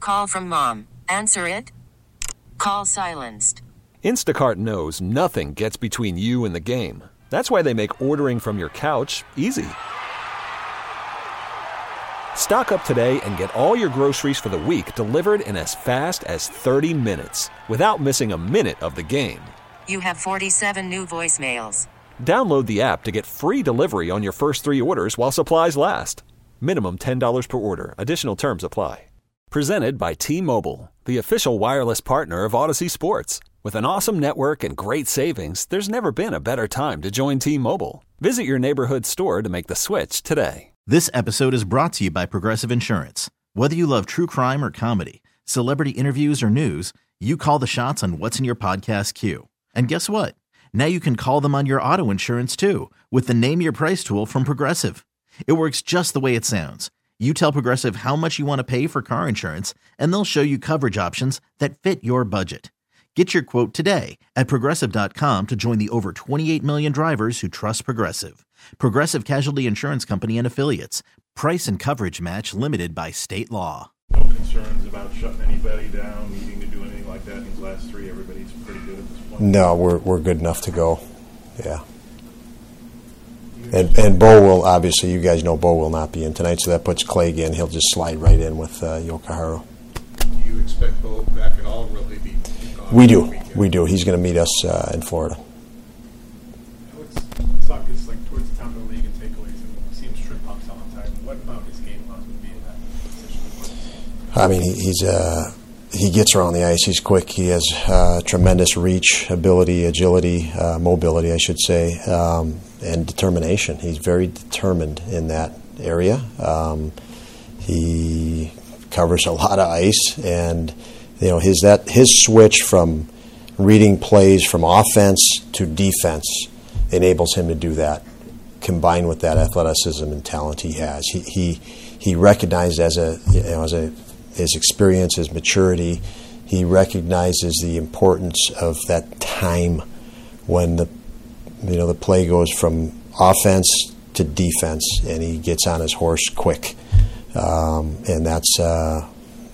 call from mom. Answer it. Call silenced. Instacart knows nothing gets between you and the game. That's why they make ordering from your couch easy. Stock up today and get all your groceries for the week delivered in as fast as 30 minutes without missing a minute of the game. You have 47 new voicemails. Download the app to get free delivery on your first 3 orders while supplies last. Minimum $10 per order. Additional terms apply. Presented by T-Mobile, the official wireless partner of Odyssey Sports. With an awesome network and great savings, there's never been a better time to join T-Mobile. Visit your neighborhood store to make the switch today. This episode is brought to you by Progressive Insurance. Whether you love true crime or comedy, celebrity interviews or news, you call the shots on what's in your podcast queue. And guess what? Now you can call them on your auto insurance too with the Name Your Price tool from Progressive. It works just the way it sounds. You tell Progressive how much you want to pay for car insurance, and they'll show you coverage options that fit your budget. Get your quote today at Progressive.com to join the over 28 million drivers who trust Progressive. Progressive Casualty Insurance Company and Affiliates. Price and coverage match limited by state law. No concerns about shutting anybody down, needing to do anything like that in these last 3? Everybody's pretty good at this point? No, we're good enough to go. Yeah. And Bo will, obviously, you guys know Bo will not be in tonight, so that puts Clegg in. He'll just slide right in with Yokoharu. Do you expect Bo back at all, or will he be gone? We do. He's going to meet us in Florida. Let's talk this like towards the top of the league and takeaways. And we see him strip ups all the time. What about his game allows him to be in that position? I mean, he gets around the ice. He's quick. He has tremendous reach, ability, agility, mobility, I should say, and determination. He's very determined in that area. He covers a lot of ice, and his switch from reading plays from offense to defense enables him to do that, combined with that athleticism and talent he has. He recognized as his experience, his maturity, he recognizes the importance of that time when the play goes from offense to defense, and he gets on his horse quick, and that's a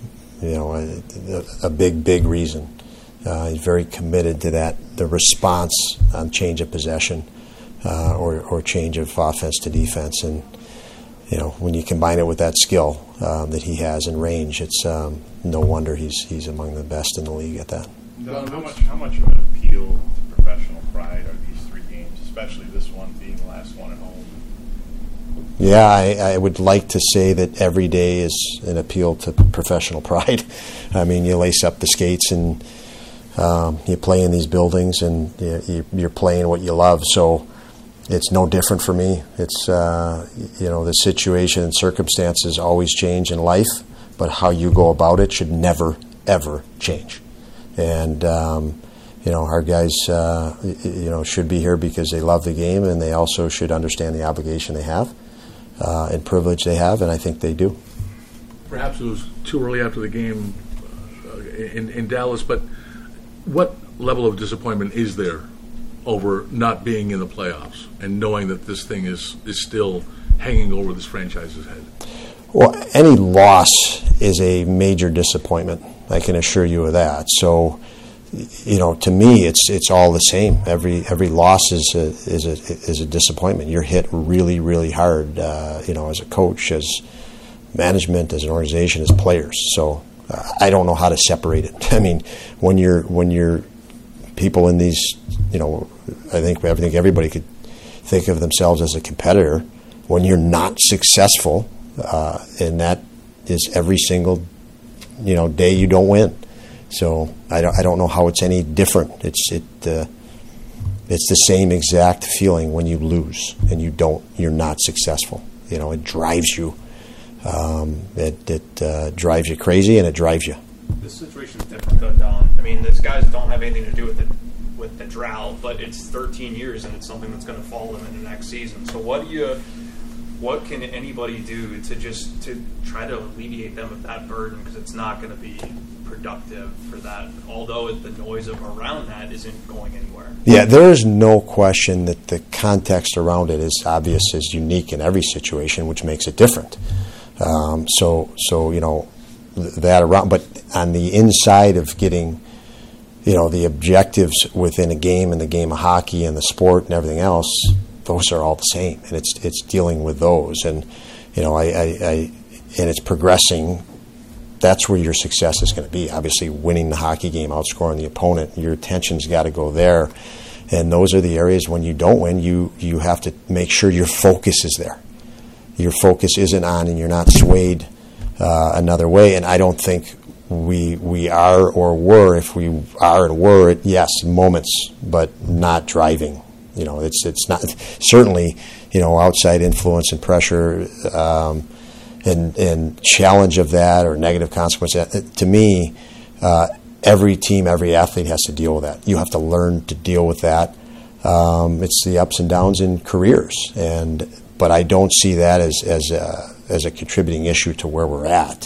big reason. He's very committed to that, the response on change of possession or change of offense to defense, and when you combine it with that skill that he has in range, it's no wonder he's among the best in the league at that. Don, how much of an appeal to professional pride are these 3 games, especially this one being the last one at home? Yeah, I would like to say that every day is an appeal to professional pride. I mean, you lace up the skates and you play in these buildings, and you're playing what you love. So it's no different for me. It's the situation and circumstances always change in life, but how you go about it should never ever change. And our guys should be here because they love the game, and they also should understand the obligation they have and privilege they have, and I think they do. Perhaps it was too early after the game in Dallas, but what level of disappointment is there over not being in the playoffs and knowing that this thing is still hanging over this franchise's head? Well, any loss is a major disappointment. I can assure you of that. So, to me, it's all the same. Every loss is a disappointment. You're hit really, really hard. As a coach, as management, as an organization, as players. So, I don't know how to separate it. I mean, when you're people in these, I think everybody could think of themselves as a competitor. When you're not successful, and that is every single, day you don't win. So I don't know how it's any different. It's the same exact feeling when you lose and you're not successful. It drives you. It drives you crazy, and it drives you. This situation is different, though, Don. I mean, these guys don't have anything to do with the drought, but it's 13 years, and it's something that's going to fall them in the next season. So what can anybody do to try to alleviate them of that burden? Because it's not going to be productive for that, although the noise around that isn't going anywhere. Yeah, there is no question that the context around it is obvious, is unique in every situation, which makes it different. So that around. But on the inside of getting, the objectives within a game and the game of hockey and the sport and everything else, those are all the same, and it's dealing with those, and and it's progressing. That's where your success is going to be. Obviously, winning the hockey game, outscoring the opponent, your attention's got to go there. And those are the areas when you don't win, you have to make sure your focus is there. Your focus isn't on, and you're not swayed another way. And I don't think we are or were. If we are and were, yes, moments, but not driving. It's not certainly outside influence and pressure. And challenge of that or negative consequence. To me, every team, every athlete has to deal with that. You have to learn to deal with that. It's the ups and downs in careers, but I don't see that as a contributing issue to where we're at.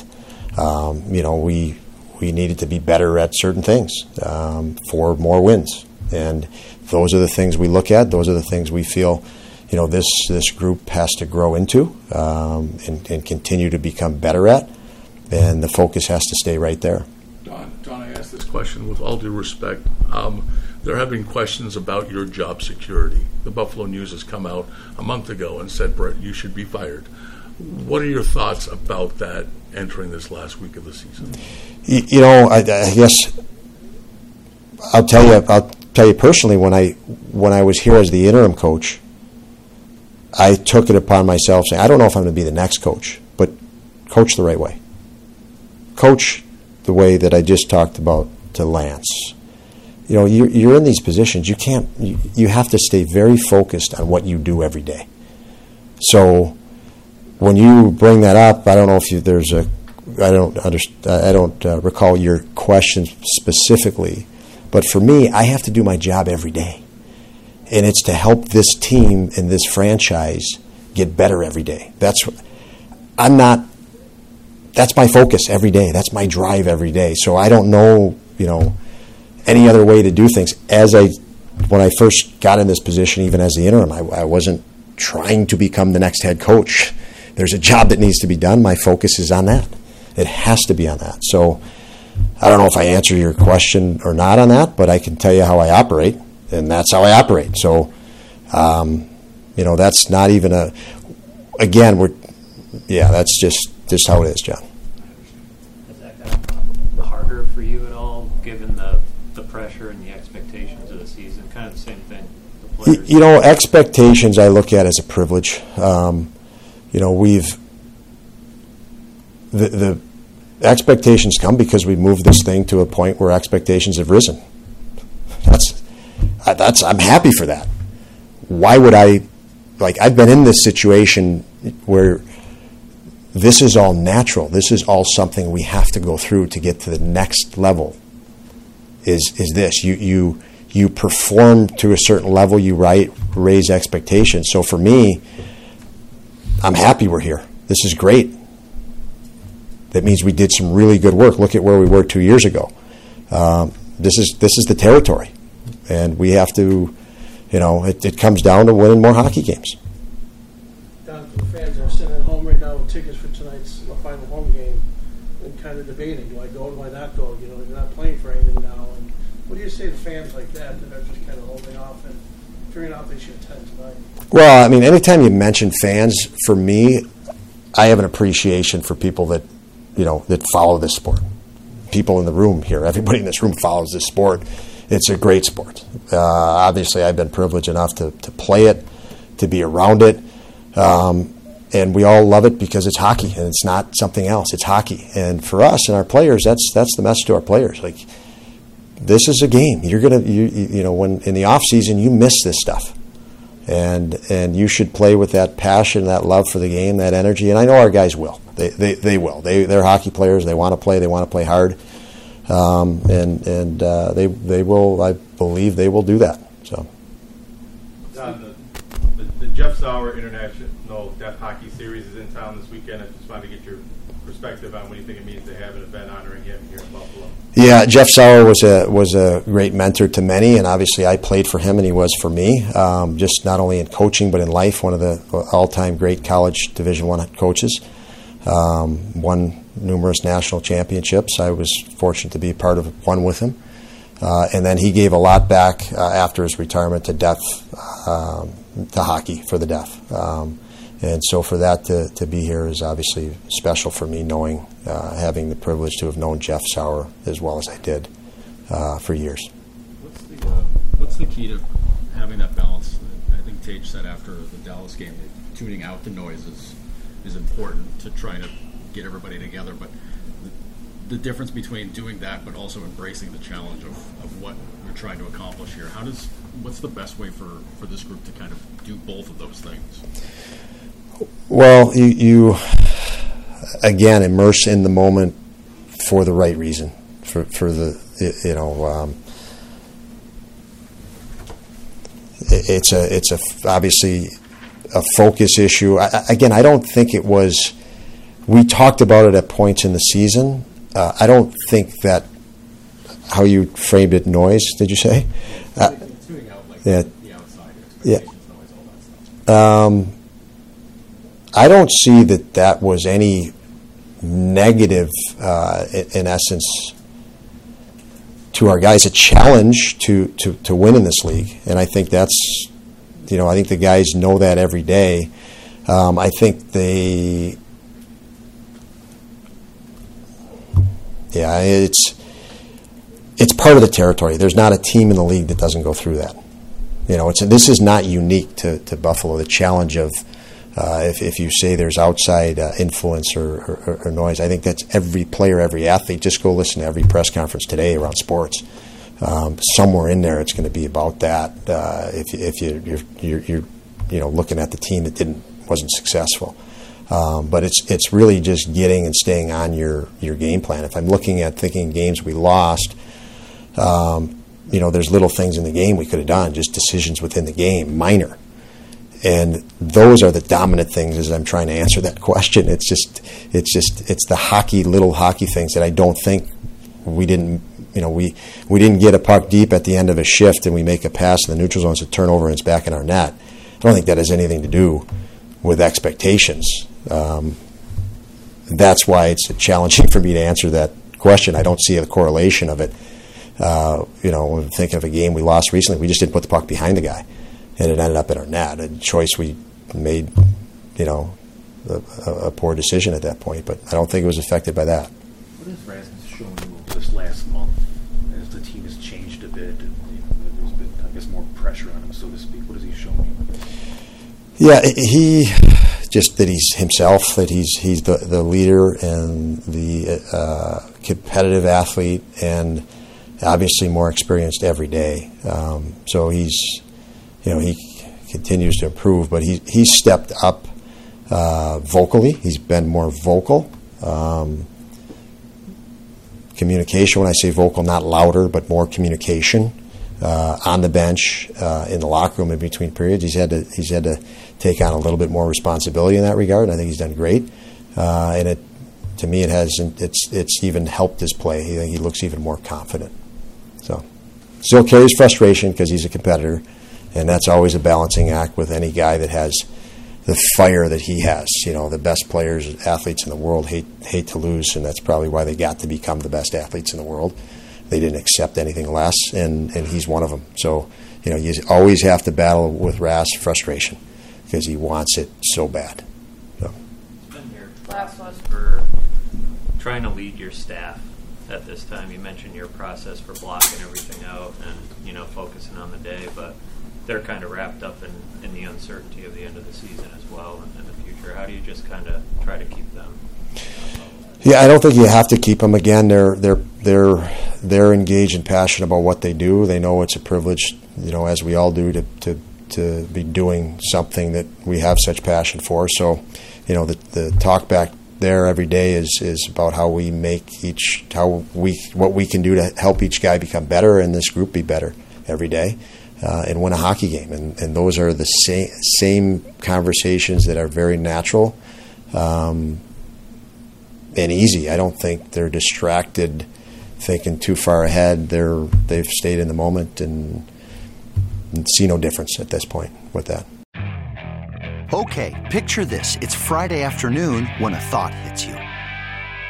We needed to be better at certain things for more wins, and those are the things we look at. Those are the things we feel. This group has to grow into and continue to become better at, and the focus has to stay right there. Don, I asked this question with all due respect. There have been questions about your job security. The Buffalo News has come out a month ago and said, Brett, you should be fired. What are your thoughts about that entering this last week of the season? I guess I'll tell you personally, when I was here as the interim coach, I took it upon myself saying, I don't know if I'm going to be the next coach, but coach the right way. Coach the way that I just talked about to Lance. You're in these positions. You have to stay very focused on what you do every day. So when you bring that up, I don't know if I don't recall your question specifically, but for me, I have to do my job every day. And it's to help this team and this franchise get better every day. That's my focus every day. That's my drive every day. So I don't know, any other way to do things. When I first got in this position, even as the interim, I wasn't trying to become the next head coach. There's a job that needs to be done. My focus is on that. It has to be on that. So I don't know if I answer your question or not on that, but I can tell you how I operate. And that's how I operate. So, that's not even that's just how it is, John. Has that gotten harder for you at all, given the pressure and the expectations of the season? Kind of the same thing. The players. Expectations I look at as a privilege. The expectations come because we moved this thing to a point where expectations have risen. I'm happy for that. Why would I've been in this situation where this is all natural. This is all something we have to go through to get to the next level. Is this. You perform to a certain level, you raise expectations. So for me, I'm happy we're here. This is great. That means we did some really good work. Look at where we were 2 years ago. This is the territory. And we have to, it comes down to winning more hockey games. Don, for the fans that are sitting at home right now with tickets for tonight's final home game and kind of debating, do I go or do I not go? They're not playing for anything now. And what do you say to fans like that are just kind of holding off and figuring out they should attend tonight? Well, anytime you mention fans, for me, I have an appreciation for people that, that follow this sport. People in the room here, everybody in this room follows this sport. It's a great sport. Obviously, I've been privileged enough to play it, to be around it, and we all love it because it's hockey, and it's not something else. It's hockey, and for us and our players, that's the message to our players. This is a game. You're gonna, when in the off season, you miss this stuff, and you should play with that passion, that love for the game, that energy. And I know our guys will. They will. They're hockey players. They want to play. They want to play hard. They will. I believe they will do that. So, the Jeff Sauer International Deaf Hockey Series is in town this weekend. I just wanted to get your perspective on what do you think it means to have an event honoring him here in Buffalo. Yeah, Jeff Sauer was a great mentor to many, and obviously I played for him, and he was for me. Just not only in coaching but in life, one of the all-time great college Division I coaches. Won numerous national championships. I was fortunate to be part of one with him. And then he gave a lot back after his retirement to deaf, to hockey for the deaf. And so for that to be here is obviously special for me, knowing, having the privilege to have known Jeff Sauer as well as I did for years. What's the key to having that balance? I think Tage said after the Dallas game that tuning out the noise is important to try to get everybody together, but the difference between doing that but also embracing the challenge of what we're trying to accomplish here, what's the best way for this group to kind of do both of those things? Well, you again immerse in the moment for the right reason, for the it's obviously a focus issue. Again, I don't think it was. We talked about it at points in the season. I don't think that how you framed it, noise. Did you say? Tuning out like the outside expectations, noise, all that stuff. I don't see that was any negative, in essence, to our guys. A challenge to win in this league, and I think that's, I think the guys know that every day. I think it's part of the territory. There's not a team in the league that doesn't go through that. This is not unique to Buffalo. The challenge of if you say there's outside influence or noise, I think that's every player, every athlete. Just go listen to every press conference today around sports. Somewhere in there, it's going to be about that. If you're looking at the team that wasn't successful. But it's really just getting and staying on your game plan. If I'm looking at thinking games we lost, there's little things in the game we could have done, just decisions within the game, minor. And those are the dominant things as I'm trying to answer that question. It's the little hockey things that I don't think we didn't get a puck deep at the end of a shift and we make a pass in the neutral zone, it's a turnover and it's back in our net. I don't think that has anything to do with expectations. That's why it's challenging for me to answer that question. I don't see the correlation of it. When I'm thinking of a game we lost recently, we just didn't put the puck behind the guy, and it ended up in our net. A choice we made, a poor decision at that point. But I don't think it was affected by that. What has Rasmus shown you this last month as the team has changed a bit? And, there's been, I guess, more pressure on him, so to speak. What has he shown you? Yeah, that he's himself, that he's the leader and the competitive athlete, and obviously more experienced every day. So he continues to improve, but he's stepped up vocally. He's been more vocal. Communication, when I say vocal, not louder, but more communication on the bench, in the locker room in between periods. He's had to take on a little bit more responsibility in that regard, and I think he's done great. And to me, it's even helped his play. He looks even more confident. So, still carries frustration because he's a competitor, and that's always a balancing act with any guy that has the fire that he has. The best players, athletes in the world hate to lose, and that's probably why they got to become the best athletes in the world. They didn't accept anything less, and he's one of them. So, you always have to battle with Ras frustration because he wants it so bad. So. It's been your process for trying to lead your staff at this time. You mentioned your process for blocking everything out and, focusing on the day, but they're kind of wrapped up in the uncertainty of the end of the season as well and the future. How do you just kind of try to keep them? Yeah, I don't think you have to keep them. Again, they're engaged and passionate about what they do. They know it's a privilege, as we all do, to be doing something that we have such passion for. So, the talk back there every day is about how we make what we can do to help each guy become better and this group be better every day. And win a hockey game, and those are the same conversations that are very natural and easy. I don't think they're distracted, thinking too far ahead. They've stayed in the moment and see no difference at this point with that. Okay, picture this: it's Friday afternoon when a thought hits you.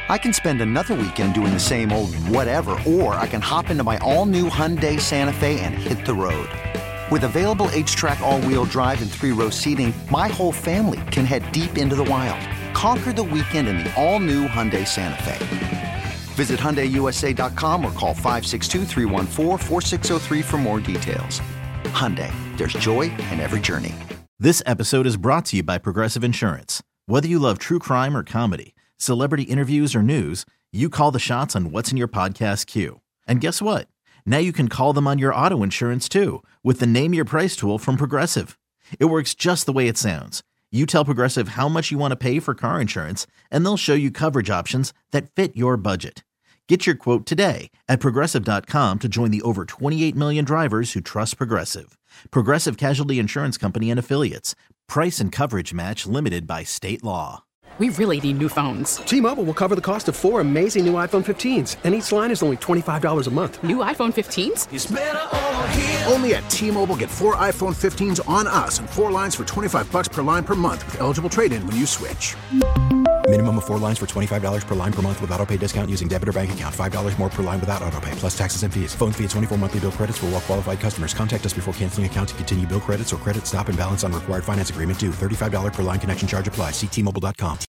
I can spend another weekend doing the same old whatever, or I can hop into my all-new Hyundai Santa Fe and hit the road. With available H-Track all-wheel drive and 3-row seating, my whole family can head deep into the wild. Conquer the weekend in the all-new Hyundai Santa Fe. Visit HyundaiUSA.com or call 562-314-4603 for more details. Hyundai, there's joy in every journey. This episode is brought to you by Progressive Insurance. Whether you love true crime or comedy, celebrity interviews or news, you call the shots on what's in your podcast queue. And guess what? Now you can call them on your auto insurance too with the Name Your Price tool from Progressive. It works just the way it sounds. You tell Progressive how much you want to pay for car insurance, and they'll show you coverage options that fit your budget. Get your quote today at Progressive.com to join the over 28 million drivers who trust Progressive. Progressive Casualty Insurance Company and Affiliates. Price and coverage match limited by state law. We really need new phones. T-Mobile will cover the cost of 4 amazing new iPhone 15s, and each line is only $25 a month. New iPhone 15s? It's better over here. Only at T-Mobile, get 4 iPhone 15s on us and 4 lines for $25 per line per month with eligible trade-in when you switch. Minimum of 4 lines for $25 per line per month with autopay discount using debit or bank account. $5 more per line without autopay, plus taxes and fees. Phone fee at 24 monthly bill credits for well-qualified customers. Contact us before canceling account to continue bill credits or credit stop and balance on required finance agreement due. $35 per line connection charge applies. See T-Mobile.com.